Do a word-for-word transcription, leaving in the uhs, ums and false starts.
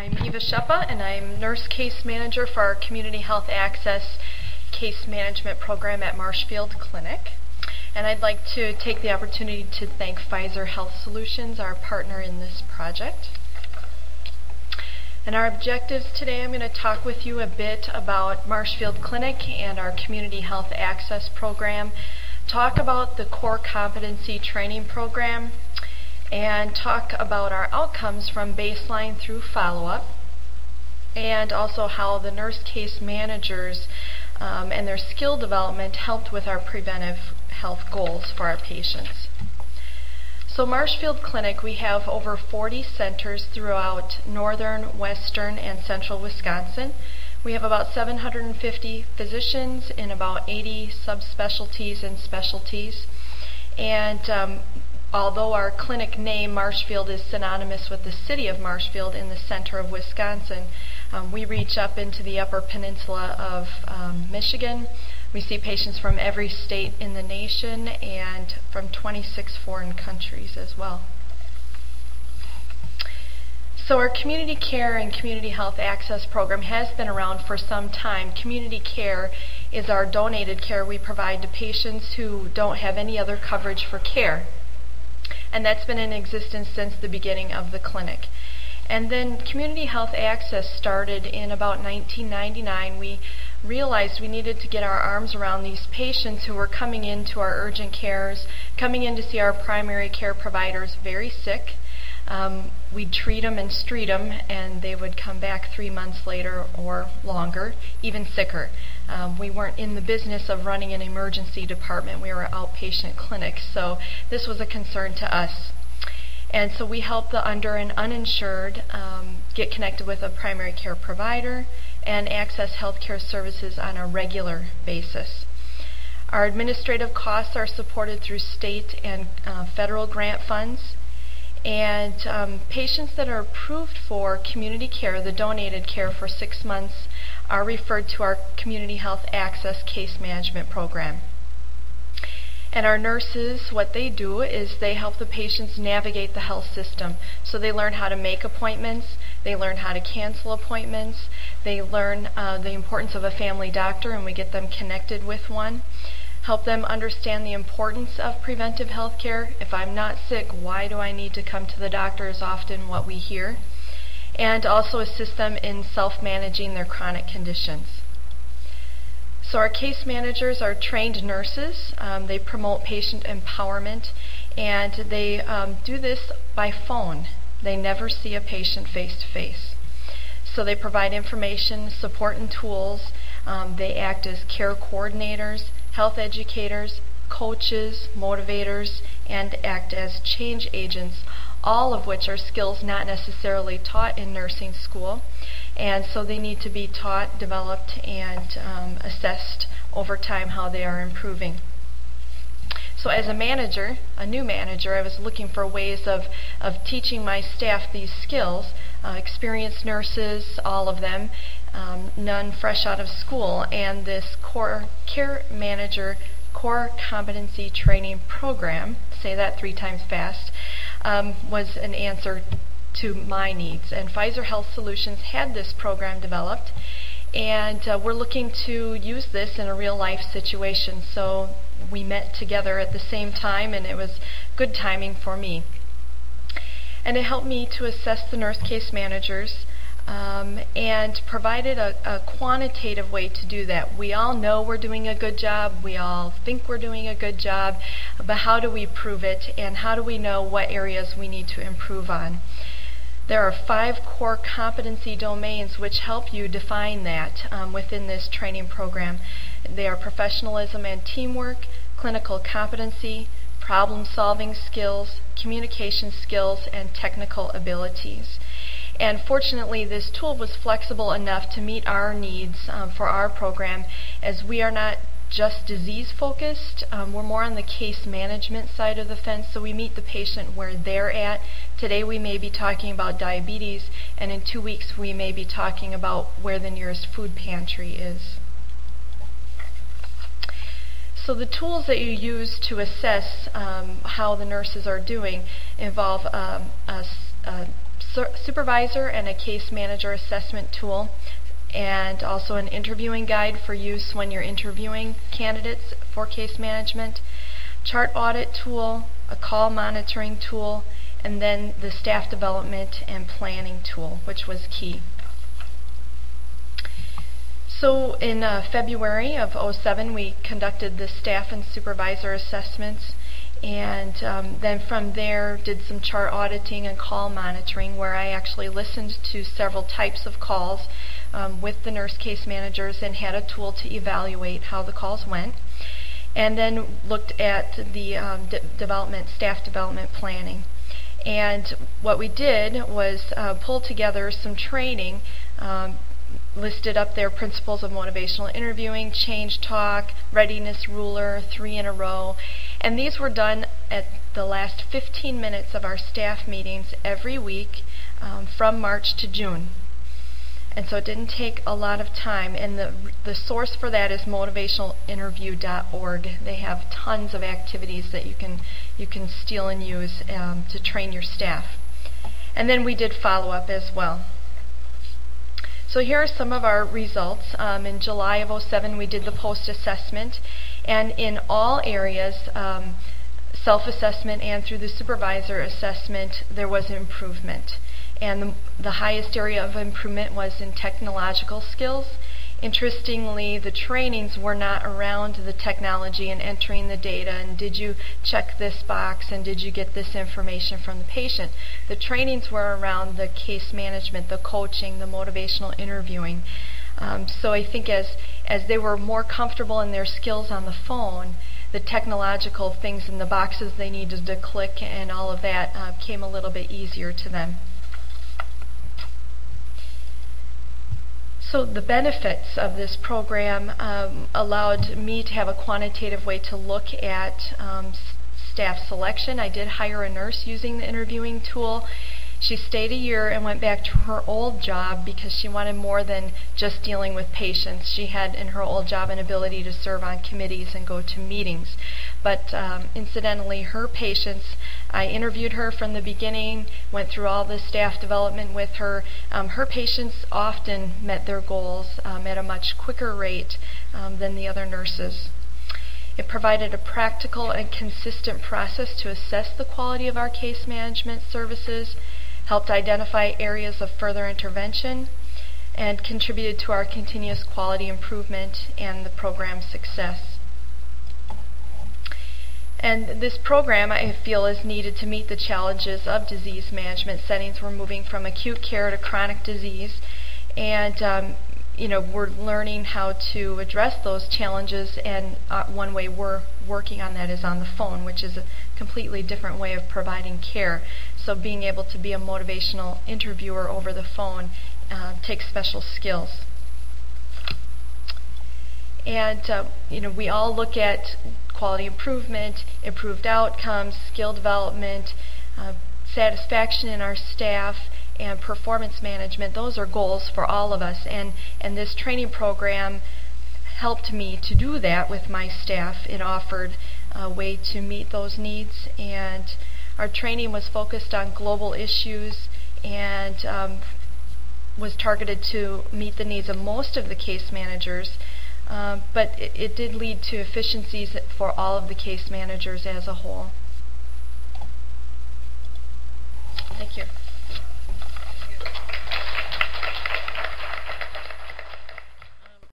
I'm Eva Sheppa, and I'm Nurse Case Manager for our Community Health Access Case Management Program at Marshfield Clinic. And I'd like to take the opportunity to thank Pfizer Health Solutions, our partner in this project. And our objectives today, I'm going to talk with you a bit about Marshfield Clinic and our Community Health Access Program, talk about the core competency training program, and talk about our outcomes from baseline through follow-up, and also how the nurse case managers um, and their skill development helped with our preventive health goals for our patients. So Marshfield Clinic, we have over forty centers throughout northern, western, and central Wisconsin. We have about seven hundred fifty physicians in about eighty subspecialties and specialties. And um, although our clinic name, Marshfield, is synonymous with the city of Marshfield in the center of Wisconsin, um, we reach up into the upper peninsula of um, Michigan. We see patients from every state in the nation and from twenty-six foreign countries as well. So our community care and community health access program has been around for some time. Community care is our donated care we provide to patients who don't have any other coverage for care. And that's been in existence since the beginning of the clinic. And then community health access started in about nineteen ninety-nine. We realized we needed to get our arms around these patients who were coming into our urgent cares, coming in to see our primary care providers very sick. Um, we'd treat them and street them, and they would come back three months later or longer, even sicker. Um, we weren't in the business of running an emergency department. We were an outpatient clinic, so this was a concern to us. And so we help the under and uninsured um, get connected with a primary care provider and access healthcare services on a regular basis. Our administrative costs are supported through state and uh, federal grant funds. And um, patients that are approved for community care, the donated care for six months, are referred to our Community Health Access Case Management Program. And our nurses, what they do is they help the patients navigate the health system. So they learn how to make appointments, they learn how to cancel appointments, they learn uh, the importance of a family doctor, and we get them connected with one. Help them understand the importance of preventive health care. If I'm not sick, why do I need to come to the doctor is often what we hear. And also assist them in self-managing their chronic conditions. So our case managers are trained nurses. Um, they promote patient empowerment, and they um, do this by phone. They never see a patient face-to-face. So they provide information, support, and tools. Um, they act as care coordinators, health educators, coaches, motivators, and act as change agents, all of which are skills not necessarily taught in nursing school. And so they need to be taught, developed, and um, assessed over time how they are improving. So as a manager, a new manager, I was looking for ways of, of teaching my staff these skills, uh, experienced nurses, all of them, um, none fresh out of school, and this core care manager core competency training program, say that three times fast, um, was an answer to my needs. And Pfizer Health Solutions had this program developed, and uh, we're looking to use this in a real life situation. So we met together at the same time, and it was good timing for me. And it helped me to assess the nurse case managers um, and provided a, a quantitative way to do that. We all know we're doing a good job. We all think we're doing a good job, but how do we prove it, and how do we know what areas we need to improve on? There are five core competency domains which help you define that um, within this training program. They are professionalism and teamwork, clinical competency, problem-solving skills, communication skills, and technical abilities. And fortunately, this tool was flexible enough to meet our needs um, for our program, as we are not just disease-focused. Um, we're more on the case management side of the fence, so we meet the patient where they're at. Today we may be talking about diabetes, and in two weeks we may be talking about where the nearest food pantry is. So the tools that you use to assess um, how the nurses are doing involve um, a, a su- supervisor and a case manager assessment tool, and also an interviewing guide for use when you're interviewing candidates for case management, chart audit tool, a call monitoring tool, and then the staff development and planning tool, which was key. So in uh, February of oh seven, we conducted the staff and supervisor assessments, and um, then from there did some chart auditing and call monitoring, where I actually listened to several types of calls um, with the nurse case managers and had a tool to evaluate how the calls went. And then looked at the um, de- development, staff development planning. And what we did was uh, pull together some training, um, listed up there principles of motivational interviewing, change talk, readiness ruler, three in a row. And these were done at the last fifteen minutes of our staff meetings every week um, from March to June. And so it didn't take a lot of time. And the the source for that is motivational interview dot org. They have tons of activities that you can you can steal and use um, to train your staff. And then we did follow-up as well. So here are some of our results. Um, in July of oh seven, we did the post-assessment. And in all areas, um, self-assessment and through the supervisor assessment, there was improvement. And the, the highest area of improvement was in technological skills. Interestingly, the trainings were not around the technology and entering the data and did you check this box and did you get this information from the patient. The trainings were around the case management, the coaching, the motivational interviewing. Um, so I think as, as they were more comfortable in their skills on the phone, the technological things in the boxes they needed to click and all of that uh, came a little bit easier to them. So the benefits of this program um, allowed me to have a quantitative way to look at um, s- staff selection. I did hire a nurse using the interviewing tool. She stayed a year and went back to her old job because she wanted more than just dealing with patients. She had in her old job an ability to serve on committees and go to meetings. But um, incidentally, her patients, I interviewed her from the beginning, went through all the staff development with her. Um, her patients often met their goals um, at a much quicker rate um, than the other nurses. It provided a practical and consistent process to assess the quality of our case management services, helped identify areas of further intervention, and contributed to our continuous quality improvement and the program's success. And this program, I feel, is needed to meet the challenges of disease management settings. We're moving from acute care to chronic disease, and um, you know, we're learning how to address those challenges, and uh, one way we're working on that is on the phone, which is a completely different way of providing care. So being able to be a motivational interviewer over the phone uh, takes special skills. And uh, you know, we all look at quality improvement, improved outcomes, skill development, uh, satisfaction in our staff, and performance management. Those are goals for all of us, and, and this training program helped me to do that with my staff. It offered a way to meet those needs, and our training was focused on global issues and um, was targeted to meet the needs of most of the case managers, uh, but it, it did lead to efficiencies for all of the case managers as a whole. Thank you.